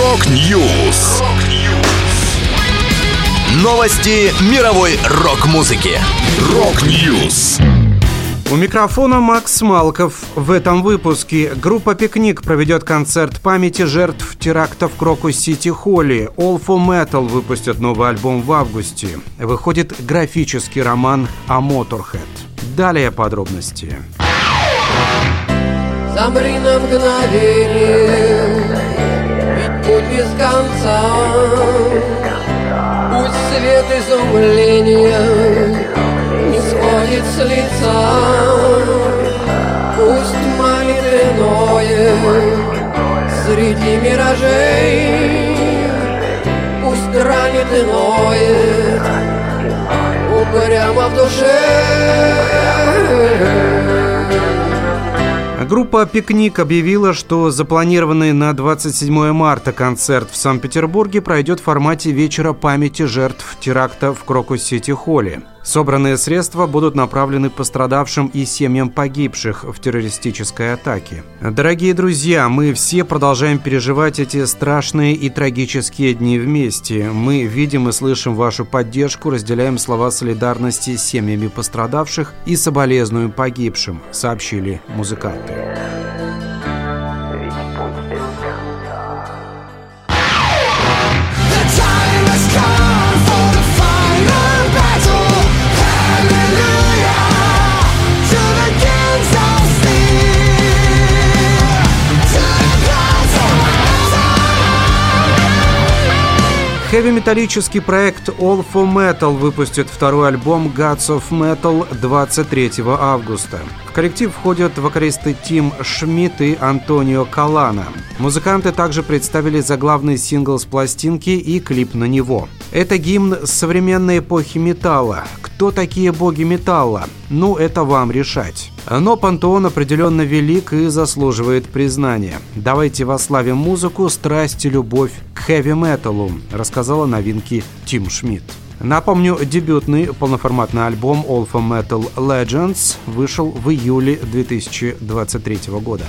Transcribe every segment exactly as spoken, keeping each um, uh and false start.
Рок-Ньюс. Новости мировой рок-музыки. Рок-Ньюс. У микрофона Макс Малков. В этом выпуске группа «Пикник» проведет концерт памяти жертв теракта в Крокус-Сити-Холле. All for Metal выпустят новый альбом в августе. Выходит графический роман о Motorhead. Далее подробности. Замри на мгновение, ведь путь без конца. Пусть свет изумления не сходит с лица. Пусть манит иное среди миражей. Пусть ранит иное упрямо в душе. Группа «Пикник» объявила, что запланированный на двадцать седьмое марта концерт в Санкт-Петербурге пройдет в формате вечера памяти жертв теракта в Крокус-Сити-Холле. Собранные средства будут направлены пострадавшим и семьям погибших в террористической атаке. Дорогие друзья, мы все продолжаем переживать эти страшные и трагические дни вместе. Мы видим и слышим вашу поддержку, разделяем слова солидарности с семьями пострадавших и соболезнуем погибшим, сообщили музыканты. Хэви-металлический проект All for Metal выпустит второй альбом Gods of Metal двадцать третьего августа. В коллектив входят вокалисты Тим Шмидт и Антонио Калана. Музыканты также представили заглавный сингл с пластинки и клип на него. Это гимн современной эпохи металла. Кто такие боги металла? Ну, это вам решать. Но пантеон определенно велик и заслуживает признания. Давайте восславим музыку, страсть и любовь к хэви-металу, рассказала новинки Тим Шмидт. Напомню, дебютный полноформатный альбом All for Metal Legends вышел в июле две тысячи двадцать третьего года.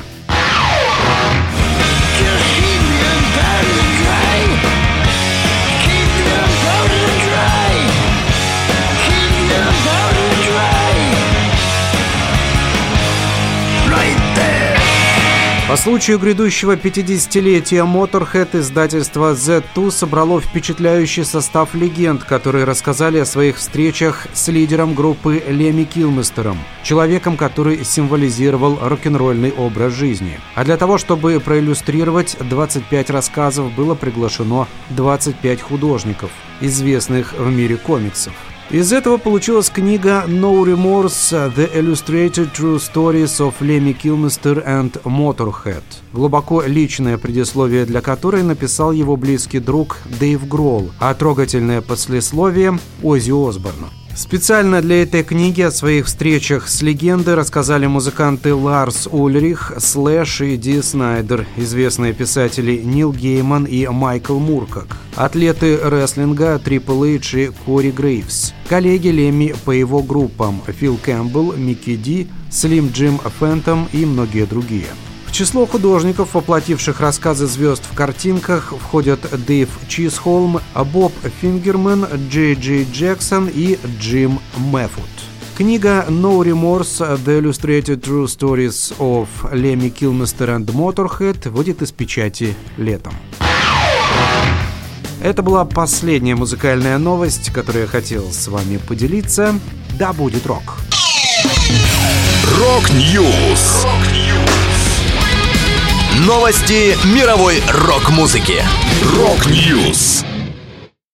По случаю грядущего пятидесятилетия Motorhead издательство зет два собрало впечатляющий состав легенд, которые рассказали о своих встречах с лидером группы Лемми Килмистером, человеком, который символизировал рок-н-ролльный образ жизни. А для того, чтобы проиллюстрировать двадцать пять рассказов, было приглашено двадцать пять художников, известных в мире комиксов. Из этого получилась книга No Remorse – The Illustrated True Stories of Lemmy Kilmister and Motorhead, глубоко личное предисловие для которой написал его близкий друг Дэйв Гролл, а трогательное послесловие – Оззи Осборн. Специально для этой книги о своих встречах с легендой рассказали музыканты Ларс Ульрих, Слэш и Ди Снайдер, известные писатели Нил Гейман и Майкл Муркок, атлеты рестлинга Трипл Эйдж и Кори Грейвс, коллеги Лемми по его группам Фил Кэмпбелл, Микки Ди, Слим Джим Фэнтом и многие другие. В число художников, воплотивших рассказы звезд в картинках, входят Дэйв Чисхолм, Боб Фингерман, Джей Джей Джексон и Джим Мэффут. Книга No Remorse – The Illustrated True Stories of Lemmy Kilmister and Motorhead выйдет из печати летом. Это была последняя музыкальная новость, которую я хотел с вами поделиться. Да будет рок! Рок-Ньюс. Новости мировой рок-музыки. Рок-Ньюс.